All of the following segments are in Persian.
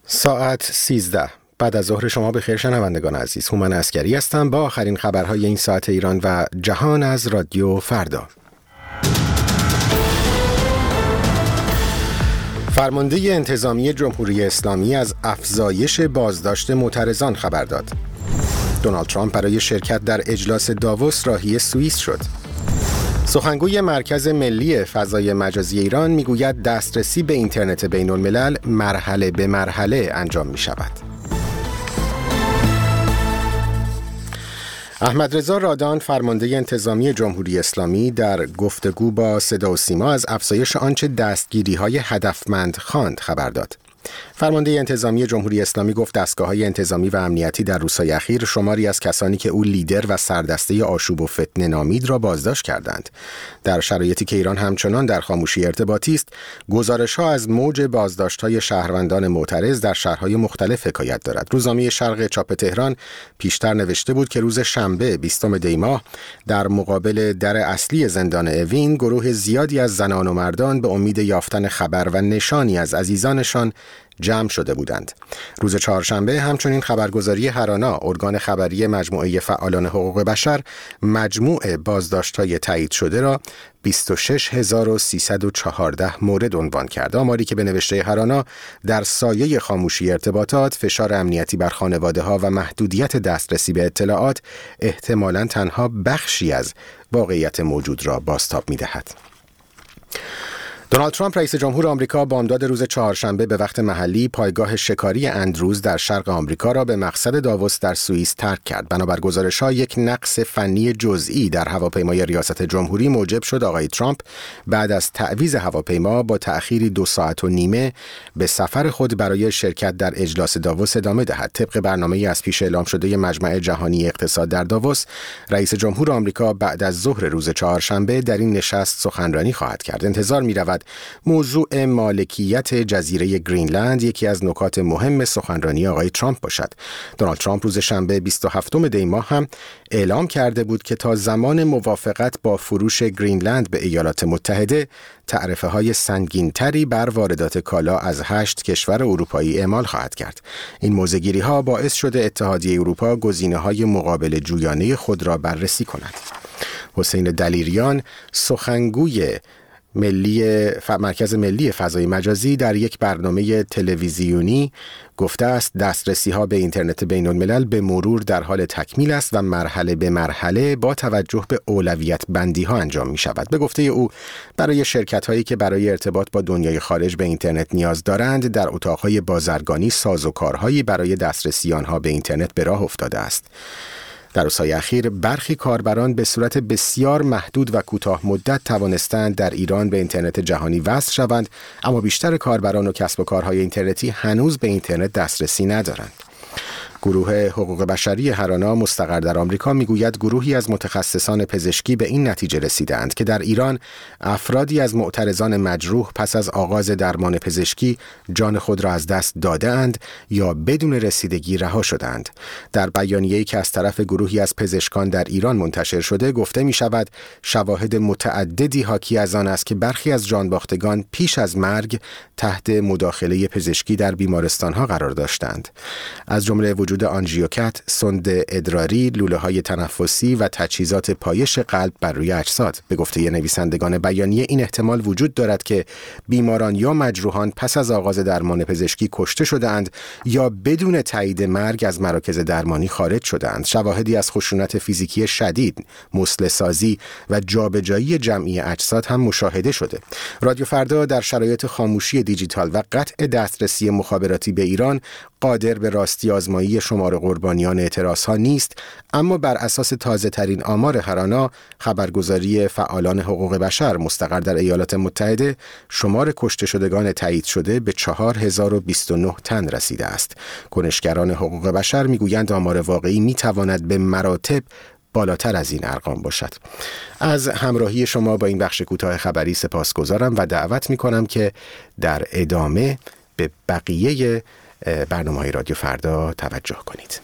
ساعت 13 بعد از ظهر شما بخیر شنوندگان عزیز. هومن عسکری هستم با آخرین خبرهای این ساعت ایران و جهان از رادیو فردا. فرمانده انتظامی جمهوری اسلامی از افزایش بازداشت معترضان خبر داد. دونالد ترامپ برای شرکت در اجلاس داووس راهی سوئیس شد. سخنگوی مرکز ملی فضای مجازی ایران میگوید دسترسی به اینترنت بین الملل مرحله به مرحله انجام می شود. احمد رضا رادان فرمانده انتظامی جمهوری اسلامی در گفتگو با صدا و سیما از افزایش آنچه دستگیری‌های هدفمند خواند خبر داد. فرمانده انتظامی جمهوری اسلامی گفت دستگاه‌های انتظامی و امنیتی در روزهای اخیر شماری از کسانی که او لیدر و سردسته آشوب و فتنه نامید را بازداشت کردند. در شرایطی که ایران همچنان در خاموشی ارتباطی است، گزارش‌ها از موج بازداشت‌های شهروندان معترض در شهرهای مختلف حکایت دارد. روزنامه شرق چاپ تهران پیشتر نوشته بود که روز شنبه 20 دی ماه در مقابل در اصلی زندان اوین گروه زیادی از زنان و مردان به امید یافتن خبر و نشانی از عزیزانشان جمع شده بودند. روز چهارشنبه همچنین خبرگزاری هرانا، ارگان خبری مجموعه فعالان حقوق بشر، مجموع بازداشت‌های تایید شده را 26314 مورد عنوان کرد. آماری که به نوشته هرانا در سایه خاموشی ارتباطات، فشار امنیتی بر خانواده‌ها و محدودیت دسترسی به اطلاعات احتمالاً تنها بخشی از واقعیت موجود را بازتاب می‌دهد. دونالد ترامپ رئیس جمهور آمریکا بامداد روز چهارشنبه به وقت محلی پایگاه شکاری اندروز در شرق آمریکا را به مقصد داووس در سوئیس ترک کرد. بنابر گزارش‌ها یک نقص فنی جزئی در هواپیمای ریاست جمهوری موجب شد آقای ترامپ بعد از تعویض هواپیما با تأخیری 2.5 ساعت به سفر خود برای شرکت در اجلاس داووس ادامه دهد. طبق برنامه‌ای از پیش اعلام شده مجمع جهانی اقتصاد در داووس، رئیس جمهور آمریکا بعد از ظهر روز چهارشنبه در این نشست سخنرانی خواهد کرد. انتظار می‌رود موضوع مالکیت جزیره گرینلند یکی از نکات مهم سخنرانی آقای ترامپ باشد. دونالد ترامپ روز شنبه 27 دی ماه هم اعلام کرده بود که تا زمان موافقت با فروش گرینلند به ایالات متحده، تعرفه‌های سنگین‌تری بر واردات کالا از 8 کشور اروپایی اعمال خواهد کرد. این موضع‌گیری‌ها باعث شده اتحادیه اروپا گزینه‌های مقابل جویانه خود را بررسی کند. حسین دلیریان، سخنگوی مرکز ملی فضای مجازی، در یک برنامه تلویزیونی گفته است دسترسی‌ها به اینترنت بین الملل به مرور در حال تکمیل است و مرحله به مرحله با توجه به اولویت بندی‌ها انجام می‌شود. به گفته او برای شرکت‌هایی که برای ارتباط با دنیای خارج به اینترنت نیاز دارند، در اتاق‌های بازرگانی سازوکارهایی برای دسترسی آنها به اینترنت به راه افتاده است. در روزهای اخیر برخی کاربران به صورت بسیار محدود و کوتاه مدت توانستند در ایران به اینترنت جهانی وصل شوند، اما بیشتر کاربران و کسب و کارهای اینترنتی هنوز به اینترنت دسترسی ندارند. گروه حقوق بشری هرانا مستقر در آمریکا میگوید گروهی از متخصصان پزشکی به این نتیجه رسیدند که در ایران افرادی از معترضان مجروح پس از آغاز درمان پزشکی جان خود را از دست داده‌اند یا بدون رسیدگی رها شدند. در بیانیه‌ای که از طرف گروهی از پزشکان در ایران منتشر شده گفته می شود شواهد متعددی حاکی از آن است که برخی از جانباختگان پیش از مرگ تحت مداخله پزشکی در بیمارستان‌ها قرار داشتند. از جمله وجود آنژیوکت، سوند ادراری، لوله‌های تنفسی و تجهیزات پایش قلب بر روی اجساد. به گفته نویسندگان بیانیه این احتمال وجود دارد که بیماران یا مجروحان پس از آغاز درمان پزشکی کشته شده‌اند یا بدون تایید مرگ از مراکز درمانی خارج شده‌اند. شواهدی از خشونت فیزیکی شدید، مسله‌سازی و جابجایی جمعی اجساد هم مشاهده شده. رادیو فردا در شرایط خاموشی دیجیتال و قطع دسترسی مخابراتی به ایران قادر به راستی آزمایی شمار قربانیان اعتراضها نیست، اما بر اساس تازه ترین آمار هرانا، خبرگزاری فعالان حقوق بشر مستقر در ایالات متحده، شمار کشته شدگان تایید شده به 4029 تن رسیده است. کنشگران حقوق بشر میگویند آمار واقعی میتواند به مراتب بالاتر از این ارقام باشد. از همراهی شما با این بخش کوتاه خبری سپاسگزارم و دعوت میکنم که در ادامه به بقیه برنامه‌های رادیو فردا توجه کنید.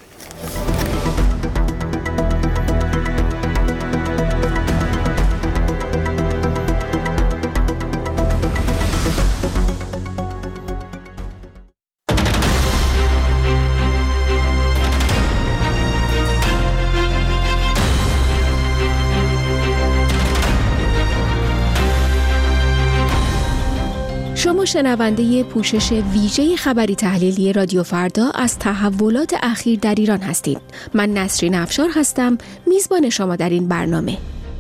شما شنونده پوشش ویژه خبری تحلیلی رادیو فردا از تحولات اخیر در ایران هستید. من نسرین افشار هستم، میزبان شما در این برنامه.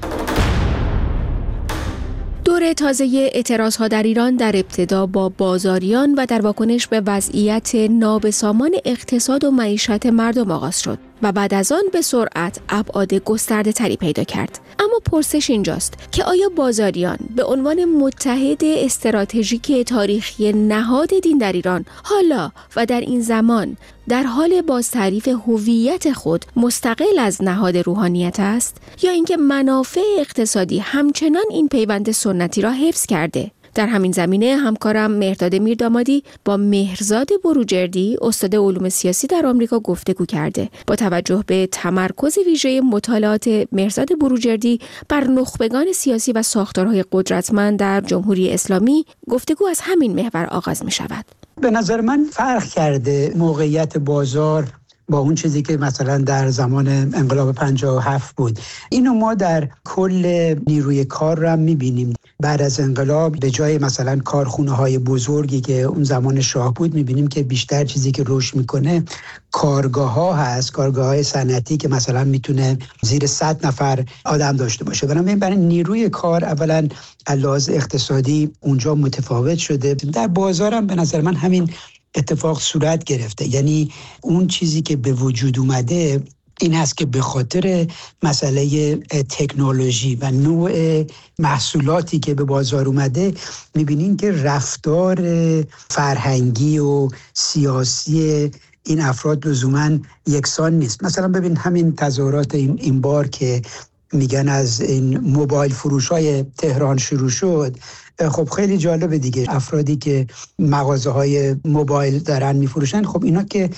دور تازه اعتراضها در ایران در ابتدا با بازاریان و در واکنش به وضعیت نابسامان اقتصاد و معیشت مردم آغاز شد و بعد از آن به سرعت ابعاد گسترده تری پیدا کرد. اما پرسش اینجاست که آیا بازاریان به عنوان متحد استراتژیک تاریخی نهاد دین در ایران حالا و در این زمان در حال بازتعریف هویت خود مستقل از نهاد روحانیت است، یا اینکه منافع اقتصادی همچنان این پیوند سنتی را حفظ کرده؟ در همین زمینه همکارم مهرداد میردامادی با مهرزاد بروجردی استاد علوم سیاسی در آمریکا گفتگو کرده. با توجه به تمرکز ویژه مطالعات مهرزاد بروجردی بر نخبگان سیاسی و ساختارهای قدرتمند در جمهوری اسلامی، گفتگو از همین محور آغاز می شود. به نظر من فرق کرده موقعیت بازار با اون چیزی که مثلا در زمان انقلاب 57 بود. اینو ما در کل نیروی کار رو هم می‌بینیم. بعد از انقلاب به جای مثلا کارخونه‌های بزرگی که اون زمان شاه بود، می‌بینیم که بیشتر چیزی که رشد می‌کنه کارگاه‌ها هست، کارگاه‌های صنعتی که مثلا میتونه زیر 100 نفر آدم داشته باشه. بنابراین برای نیروی کار اولا لحاظ اقتصادی اونجا متفاوت شده. در بازارم به نظر من همین اتفاق صورت گرفته. یعنی اون چیزی که به وجود اومده این هست که به خاطر مسئله تکنولوژی و نوع محصولاتی که به بازار اومده، میبینین که رفتار فرهنگی و سیاسی این افراد لزوماً یکسان نیست. مثلا ببین همین تظاهرات این بار که میگن از این موبایل فروش‌های تهران شروع شد، خب خیلی جالبه دیگه. افرادی که مغازه‌های موبایل دارن میفروشن، خب اینا که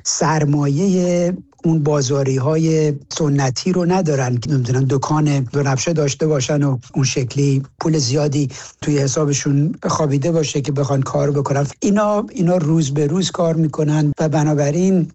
سرمایه اون بازاری‌های سنتی رو ندارن که نمیدونن دکان دو نبشه داشته باشن و اون شکلی پول زیادی توی حسابشون خوابیده باشه که بخوان کار بکنن. اینا روز به روز کار میکنن و بنابراین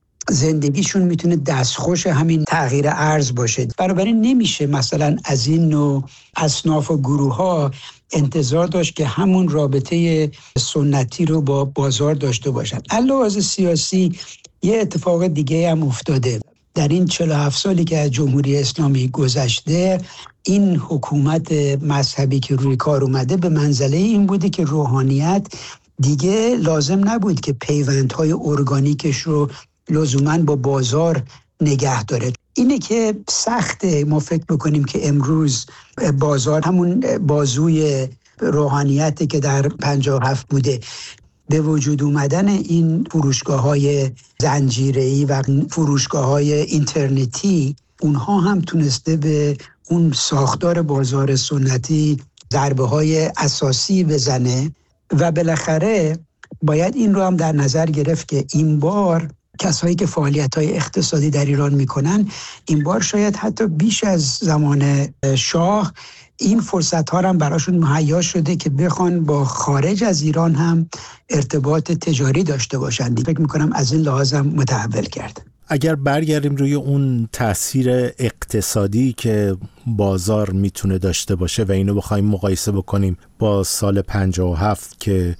زندگیشون میتونه دستخوش همین تغییر ارز باشه. بنابراین نمیشه مثلا از این نوع اصناف و گروه ها انتظار داشت که همون رابطه سنتی رو با بازار داشته باشن. علاوه سیاسی یه اتفاق دیگه هم افتاده. در این 47 سالی که از جمهوری اسلامی گذشته، این حکومت مذهبی که روی کار اومده به منزله این بوده که روحانیت دیگه لازم نبود که پیوندهای ارگانیکش رو لزوماً با بازار نگه داره. اینه که سخته ما فکر بکنیم که امروز بازار همون بازوی روحانیتی که در 57 بوده. به وجود اومدن این فروشگاه‌های زنجیره‌ای و فروشگاه‌های اینترنتی، اونها هم تونسته به اون ساختار بازار سنتی ضربه‌های اساسی بزنه و بالاخره باید این رو هم در نظر گرفت که این بار کسایی که فعالیت‌های اقتصادی در ایران میکنن، این بار شاید حتی بیش از زمان شاه این فرصت‌ها هم براشون مهیا شده که بخوان با خارج از ایران هم ارتباط تجاری داشته باشن. فکر میکنم از این لحاظ هم متحول کرد. اگر برگردیم روی اون تأثیر اقتصادی که بازار میتونه داشته باشه و اینو بخوایم مقایسه بکنیم با سال 57 که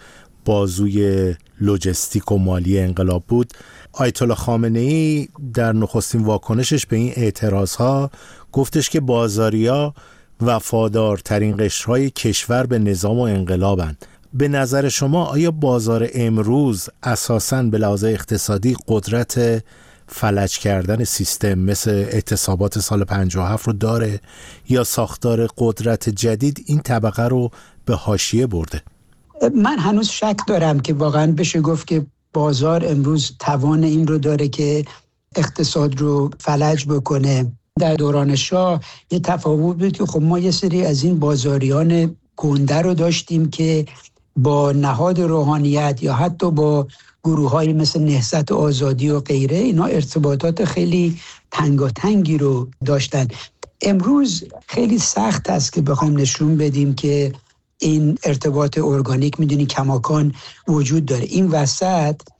بازوی لوجستیک و مالی انقلاب بود، آیت الله خامنه‌ای در نخستین واکنشش به این اعتراضها گفتش که بازاریا وفادارترین قشرهای کشور به نظام و انقلابند. به نظر شما آیا بازار امروز اساساً به لحاظ اقتصادی قدرت فلج کردن سیستم مثل اعتصابات سال 57 رو داره، یا ساختار قدرت جدید این طبقه رو به حاشیه برده؟ من هنوز شک دارم که واقعاً بشه گفت که بازار امروز توان این رو داره که اقتصاد رو فلج بکنه. در دوران شاه یه تفاوت بود که خب ما یه سری از این بازاریان گنده رو داشتیم که با نهاد روحانیت یا حتی با گروه‌های مثل نهضت آزادی و غیره اینا ارتباطات خیلی تنگاتنگی رو داشتن. امروز خیلی سخت است که بخوایم نشون بدیم که این ارتباط ارگانیک میدونی کماکان وجود داره. این وسط